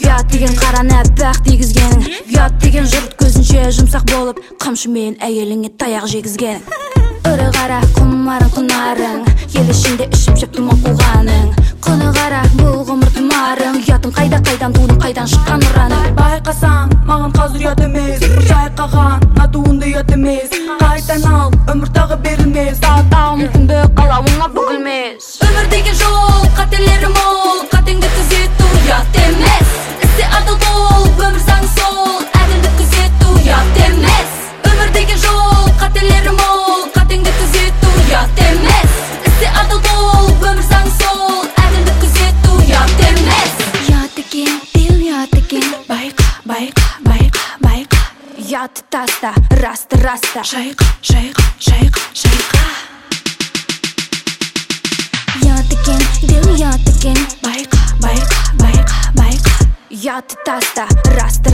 Ұят деген қараны әппақ дегізгенің, ұят деген жұрт көзінше жұмсақ болып қамшымен әйеліңе таяқ жегізгенің. Ұры қара құмарың құнарың, ел ішінде ішіп жеп тұман қуғаның. Құны қара бұл ғұмыр тұмарың, ұятың қайдан тудың қайдан шыққан ұраның. Байқасаң маған қазір ұят емес, шайқаған атуынды ұят емес. Қайтан ал өмір тағы берілмес, Тау мүмкіндік қалауыңа бүгілмес. өмір деген жол, қателері мол, қатеңді түзету ұят емес. Істе адал бол, өмір заңы сол, әділді күзету ұят емес. Өмір деген жол, қателері мол, қатеңді түзету ұят емес. Істе адал бол, өмір заңы сол, әділді күзету ұят емес. Ұят екен, бел ұят екен, байқа. Ұятты таста, расты. Шайқа. Ұят екен, бел ұят екен, Байқа. ұятты таста, расты.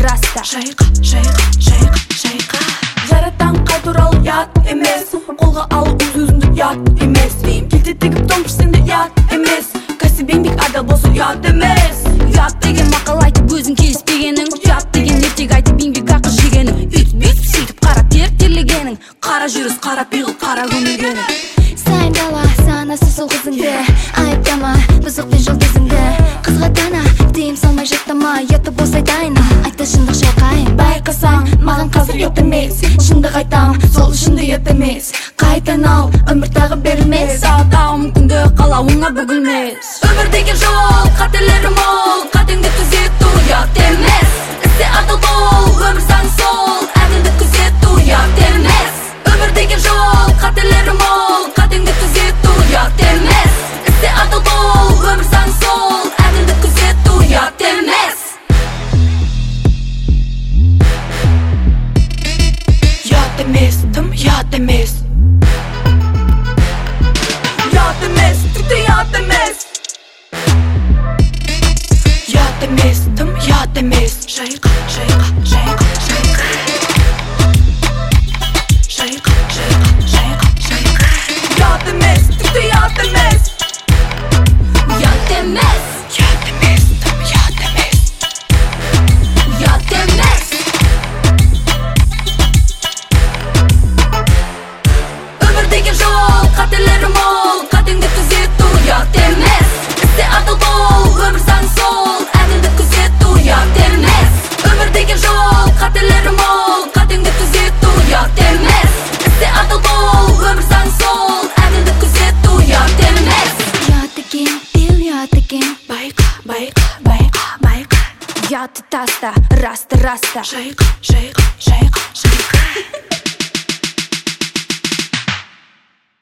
Шайқа. Жаратан қай туралы ұят емес, қолға алып өз-өзіңді ұят емес. Келте тегіп томпыр сенде ұят емес, кәсіп еңбек адал болса ұят емес. Ұят деген мақал айтып өзің келіспегенің, ұят деген ертек айтып еңбек ақы жегенің. Үйтіп сөйтіп қара терлегенің, қара жүріс, қара пиғыл, қара көмілгенің. Сайындала санасы сол қызыңды, айыптама бұзықпен жұлдызыңды. Қызға тана дейім салмай жаттама, ұятты болса айтайын, айтты шындық шайқайын. Байқасаң маған қазір ұят емес, шындық айтам сол шынды ұят емес. Қайтан ал өмір тағы берілмес, Тау мүмкіндік қалауыңа бүгілмес. өмір деген жол, қателері мол, қатеңді түзету ұят емес. Істе адал бол, өмір заңы сол, әділді күзету ұят емес. Өмір деген жол, қателері мол, қатеңді түзету ұят емес. Істе адал бол, өмір заңы сол, әділді күзету ұят емес. Ұят емес, тым ұят емес. Ұят емес, тіпті ұят емес. Ұят емес, тым ұят емес. Шайқа. Ұят емес, тіпті ұят емес. Ұят емес, Ұят емес, тым ұят емес. ұят емес. Өмір деген жол, қателері мол, қатеңді түзету ұят емес. Істе адал бол, өмір заңы сол, әділді күзету ұят емес. Өмір деген жол, қателері мол, қатеңді түзету ұят емес. Істе адал бол, өмір заңы сол, әділді күзету ұят емес. Ұят екен, бел ұят екен, Байқа. ұятты таста, расты. Шайқа.